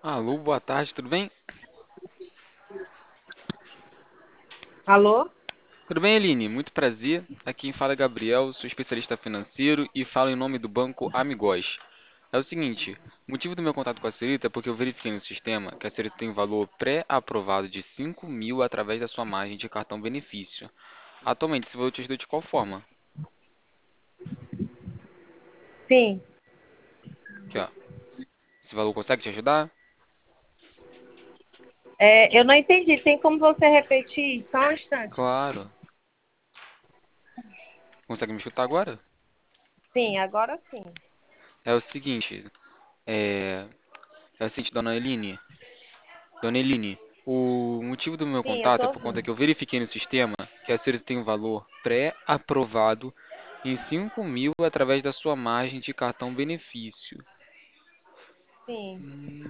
Alô, boa tarde, tudo bem? Alô? Tudo bem, Aline? Muito prazer. Aqui quem fala é Gabriel, sou especialista financeiro e falo em nome do banco Amigos. É o seguinte, o motivo do meu contato com a Serita é porque eu verifiquei no sistema que a Serita tem um valor pré-aprovado de 5.000 através da sua margem de cartão benefício. Atualmente, esse valor te ajuda de qual forma? Sim. Aqui, ó. Esse valor consegue te ajudar? Eu não entendi. Tem como você repetir? Só um instante. Claro. Consegue me escutar agora? Sim, agora sim. É o seguinte, dona Aline. Dona Eline, o motivo do meu Sim, eu contato tô é por conta ouvindo. que eu verifiquei no sistema que a Sirius tem um valor pré-aprovado em 5.000 através da sua margem de cartão benefício. Sim.